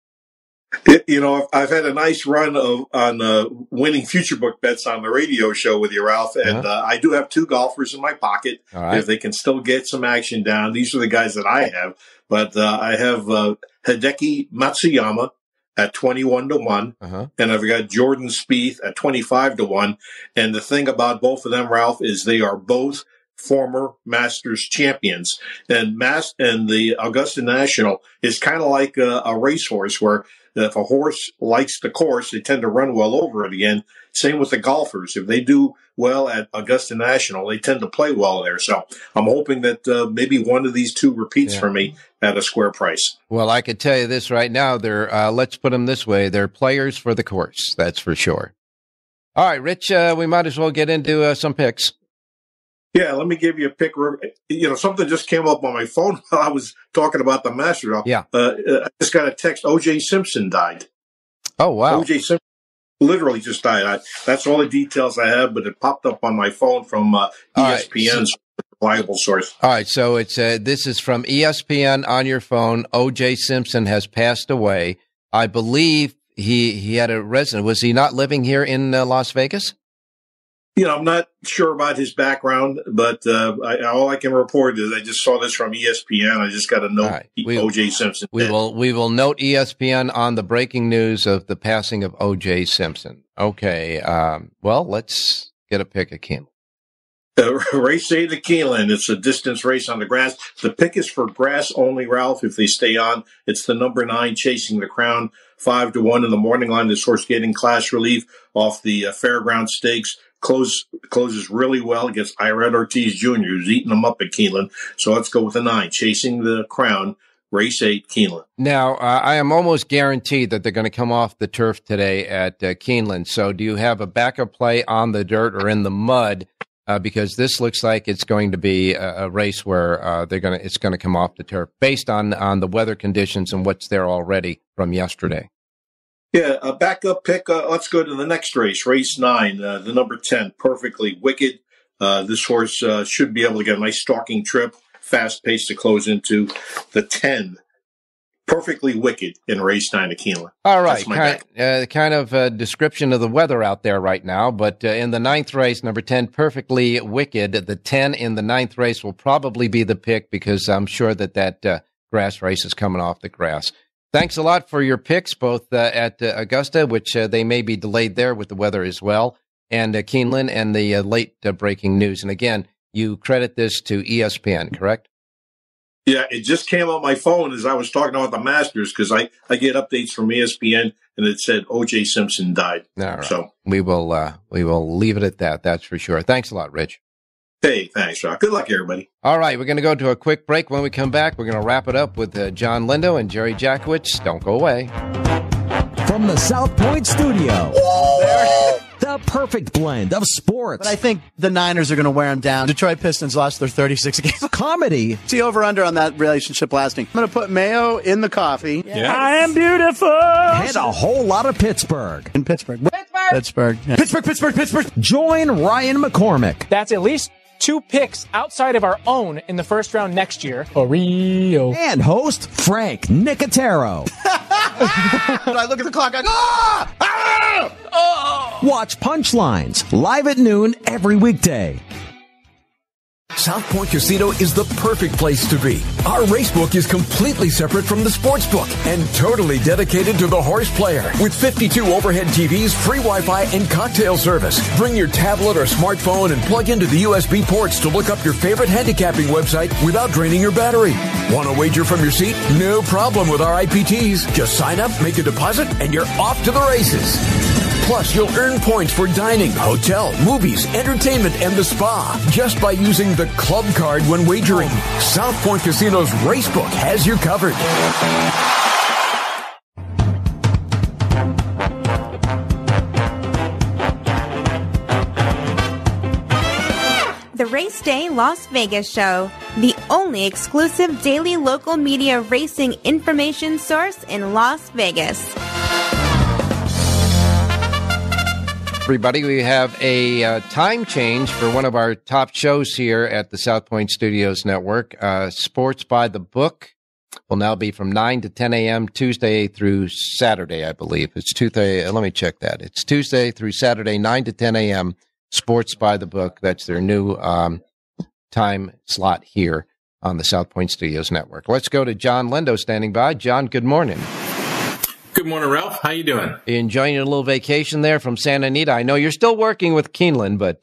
You know, I've had a nice run on winning future book bets on the radio show with you, Ralph, and I do have two golfers in my pocket. All right. If they can still get some action down. These are the guys that I have, but I have Hideki Matsuyama at 21-1, and I've got Jordan Spieth at 25-1. And the thing about both of them, Ralph, is they are both former Masters champions, and the Augusta National is kind of like a racehorse where if a horse likes the course, they tend to run well over it again. Same with the golfers. If they do well at Augusta National, they tend to play well there. So I'm hoping that maybe one of these two repeats for me at a square price. Well, I could tell you this right now. They're let's put them this way. They're players for the course. That's for sure. All right, Rich, we might as well get into some picks. Yeah, let me give you a pick. You know, something just came up on my phone while I was talking about the Masters. Yeah. I just got a text. O.J. Simpson died. Oh, wow. O.J. Simpson literally just died. That's all the details I have, but it popped up on my phone from ESPN's reliable source. All right, so it's this is from ESPN on your phone. O.J. Simpson has passed away. I believe he had a resident. Was he not living here in Las Vegas? You know, I'm not sure about his background, but all I can report is I just saw this from ESPN. I just got to note O.J. Simpson. We will note ESPN on the breaking news of the passing of O.J. Simpson. Okay, well, let's get a pick at Keeneland. Race 8 at Keeneland. It's a distance race on the grass. The pick is for grass only, Ralph. If they stay on, it's the number 9, Chasing the Crown, 5-1 in the morning line. This horse getting class relief off the Fairground Stakes. Closes really well against Irad Ortiz Jr., who's eating them up at Keeneland. So let's go with the 9, Chasing the Crown, race 8, Keeneland. Now, I am almost guaranteed that they're going to come off the turf today at Keeneland. So do you have a backup play on the dirt or in the mud? Because this looks like it's going to be a race where it's going to come off the turf based on the weather conditions and what's there already from yesterday. Yeah, a backup pick. Let's go to the next race, race 9, the number 10, Perfectly Wicked. This horse should be able to get a nice stalking trip, fast pace to close into the 10. Perfectly Wicked in race 9 at Keeneland. All right, kind of a description of the weather out there right now, but in the 9th race, number 10, Perfectly Wicked, the 10 in the 9th race will probably be the pick because I'm sure that grass race is coming off the grass. Thanks a lot for your picks, both at Augusta, which they may be delayed there with the weather as well, and Keeneland and the late breaking news. And again, you credit this to ESPN, correct? Yeah, it just came on my phone as I was talking about the Masters because I get updates from ESPN and it said O.J. Simpson died. All right. So we will leave it at that. That's for sure. Thanks a lot, Rich. Hey, thanks, Rock. Good luck, everybody. All right, we're going to go to a quick break. When we come back, we're going to wrap it up with John Lindo and Jerry Jackowitz. Don't go away. From the South Point Studio. The perfect blend of sports. But I think the Niners are going to wear them down. Detroit Pistons lost their 36 games. Comedy. See over-under on that relationship lasting. I'm going to put mayo in the coffee. Yeah. I am beautiful. And a whole lot of Pittsburgh. In Pittsburgh. Pittsburgh. Yeah. Pittsburgh. Join Ryan McCormick. That's at least 2 picks outside of our own in the first round next year. For real. And host Frank Nicotero. When I look at the clock, I go, ah! Ah! Oh! Watch Punchlines live at noon every weekday. South Point Casino is the perfect place to be. Our racebook is completely separate from the sportsbook and totally dedicated to the horse player. With 52 overhead TVs, free Wi-Fi, and cocktail service. Bring your tablet or smartphone and plug into the USB ports to look up your favorite handicapping website without draining your battery. Want to wager from your seat? No problem with our IPTs. Just sign up, make a deposit, and you're off to the races. Plus, you'll earn points for dining, hotel, movies, entertainment, and the spa just by using the club card when wagering. South Point Casino's Racebook has you covered. The Race Day Las Vegas Show, the only exclusive daily local media racing information source in Las Vegas. Everybody, we have a time change for one of our top shows here at the South Point Studios Network. Sports by the Book will now be from 9 to 10 a.m. Tuesday through Saturday, I believe. It's Tuesday. Let me check that. It's Tuesday through Saturday, 9 to 10 a.m. Sports by the Book. That's their new time slot here on the South Point Studios Network. Let's go to John Lindo standing by. John, good morning. Good morning, Ralph. How you doing? Are you enjoying your little vacation there from Santa Anita? I know you're still working with Keeneland, but...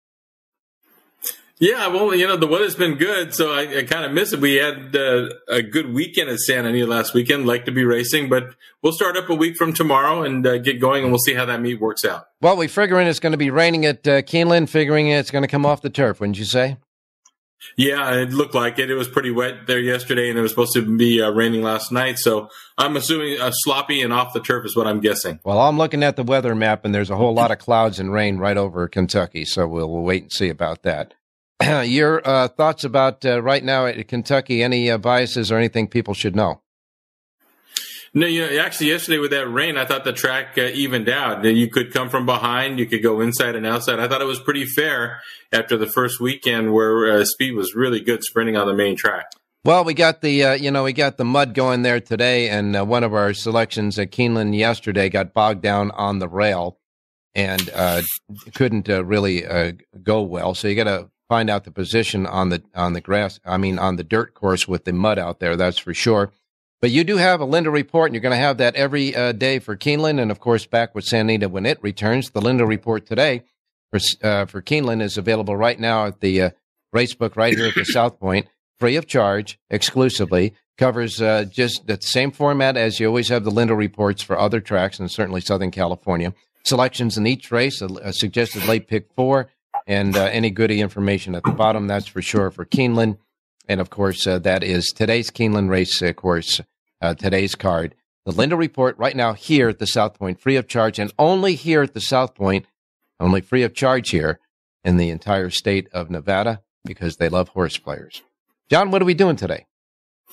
Yeah, well, the weather's been good, so I kind of miss it. We had a good weekend at Santa Anita last weekend. Like to be racing, but we'll start up a week from tomorrow and get going, and we'll see how that meet works out. Well, we're figuring it's going to be raining at Keeneland, figuring it's going to come off the turf, wouldn't you say? Yeah, it looked like it. It was pretty wet there yesterday, and it was supposed to be raining last night. So I'm assuming sloppy and off the turf is what I'm guessing. Well, I'm looking at the weather map, and there's a whole lot of clouds and rain right over Kentucky. So we'll wait and see about that. Your thoughts about right now at Kentucky, any biases or anything people should know? No, actually yesterday with that rain, I thought the track evened out. You could come from behind, you could go inside and outside. I thought it was pretty fair after the first weekend where speed was really good sprinting on the main track. Well, we got the we got the mud going there today, and one of our selections at Keeneland yesterday got bogged down on the rail and couldn't really go well. So you got to find out the position on the grass. I mean, on the dirt course with the mud out there. That's for sure. But you do have a Lindo Report, and you're going to have that every day for Keeneland, and of course back with Santa Anita when it returns. The Lindo Report today for Keeneland is available right now at the Racebook right here at the South Point, free of charge, exclusively. Covers just the same format as you always have the Lindo Reports for other tracks, and certainly Southern California. Selections in each race, a suggested late pick 4, and any goodie information at the bottom. That's for sure for Keeneland. And, of course, that is today's Keeneland race course, today's card. The Lindo Report right now here at the South Point, free of charge, and only here at the South Point, only free of charge here in the entire state of Nevada because they love horse players. John, what are we doing today?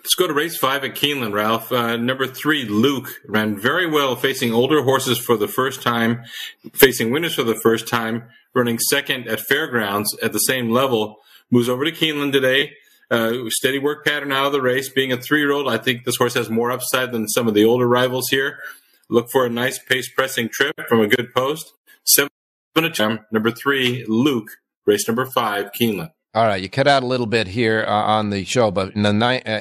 Let's go to race 5 at Keeneland, Ralph. Number 3, Luke, ran very well facing older horses for the first time, facing winners for the first time, running second at Fairgrounds at the same level. Moves over to Keeneland today. Steady work pattern out of the race. Being a 3-year-old, I think this horse has more upside than some of the older rivals here. Look for a nice pace-pressing trip from a good post. 7 number 3, Luke, race number 5, Keeneland. All right, you cut out a little bit here on the show, but at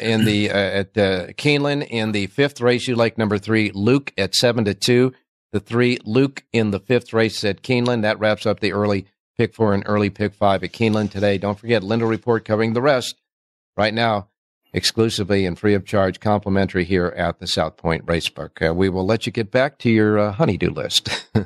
Keeneland in the 5th race, you like number 3, Luke at 7-2. The 3, Luke in the 5th race at Keeneland. That wraps up the early pick 4 and early pick 5 at Keeneland today. Don't forget, Lindell Report covering the rest right now, exclusively and free of charge, complimentary here at the South Point Racebook. We will let you get back to your honey-do list.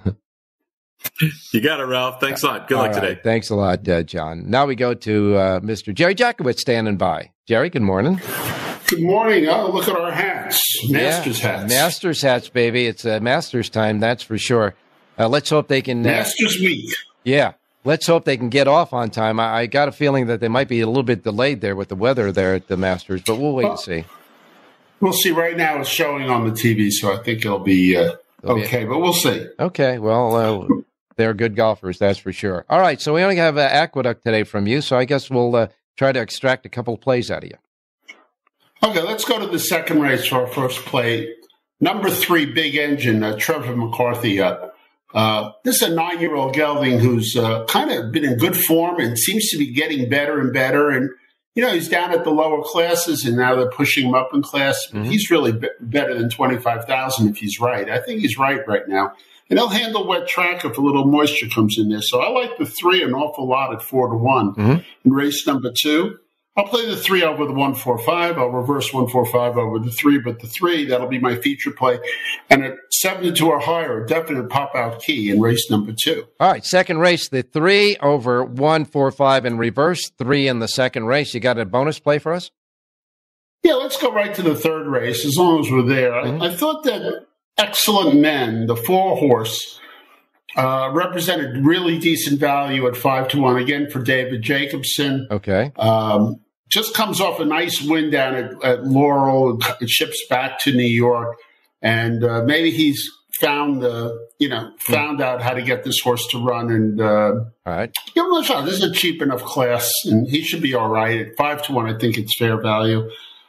You got it, Ralph. Thanks a lot. Good luck today. Thanks a lot, John. Now we go to Mr. Jerry Jackowitz standing by. Jerry, good morning. Good morning. Oh, look at our hats. Masters hats. Masters hats, baby. It's Masters time, that's for sure. Let's hope they can... Masters week. Yeah. Let's hope they can get off on time. I got a feeling that they might be a little bit delayed there with the weather there at the Masters, but we'll wait and see. We'll see. Right now it's showing on the TV, so I think it'll be okay, but we'll see. Okay. Well... They're good golfers, that's for sure. All right, so we only have Aqueduct today from you, so I guess we'll try to extract a couple plays out of you. Okay, let's go to the second race for our first play. Number 3, Big Engine, Trevor McCarthy. This is a 9-year-old gelding who's kind of been in good form and seems to be getting better and better. And, he's down at the lower classes, and now they're pushing him up in class. Mm-hmm. He's really better than 25,000 if he's right. I think he's right now. And they'll handle wet track if a little moisture comes in there. So I like the 3 an awful lot at 4-1. Mm-hmm. In race number 2, I'll play the 3 over the 1-4-5. I'll reverse 1-4-5 over the 3, but the 3, that'll be my feature play. And at 7-2 or higher, a definite pop-out key in race number 2. All right, second race, the 3 over 1-4-5 in reverse, 3 in the second race. You got a bonus play for us? Yeah, let's go right to the third race, as long as we're there. Mm-hmm. I thought that Excellent Men, the 4-horse, represented really decent value at 5-1, again for David Jacobson. Okay. Just comes off a nice win down at Laurel. It ships back to New York. And maybe he's found out how to get this horse to run. And all right. Give him a shot. This is a cheap enough class, and he should be all right. At 5-1, I think it's fair value.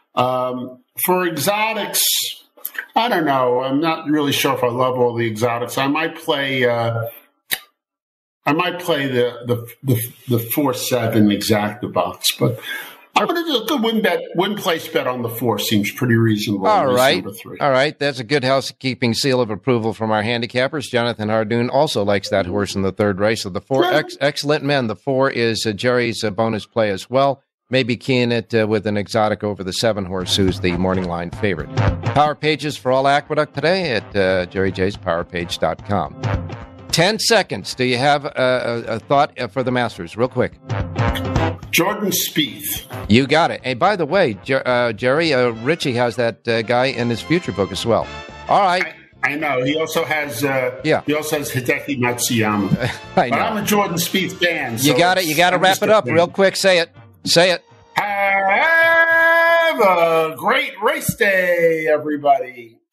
For exotics, I don't know. I'm not really sure if I love all the exotics. I might play the 4-7 exacta box, but I'm going to do a good win place bet on the 4. Seems pretty reasonable. All right. Number 3. All right. That's a good housekeeping seal of approval from our handicappers. Jonathan Hardoon also likes that horse in the third race. So the 4, Excellent Men. The 4 is Jerry's bonus play as well. Maybe keying it with an exotic over the 7-horse, who's the morning line favorite. Power pages for all Aqueduct today at jerryjspowerpage.com. 10 seconds. Do you have a thought for the Masters? Real quick. Jordan Spieth. You got it. Hey, by the way, Jerry, Richie has that guy in his future book as well. All right. I know. He also has He also has Hideki Matsuyama. I know. But I'm a Jordan Spieth fan. So you got it. You got to wrap it up real quick. Say it. Say it. Have a great race day, everybody.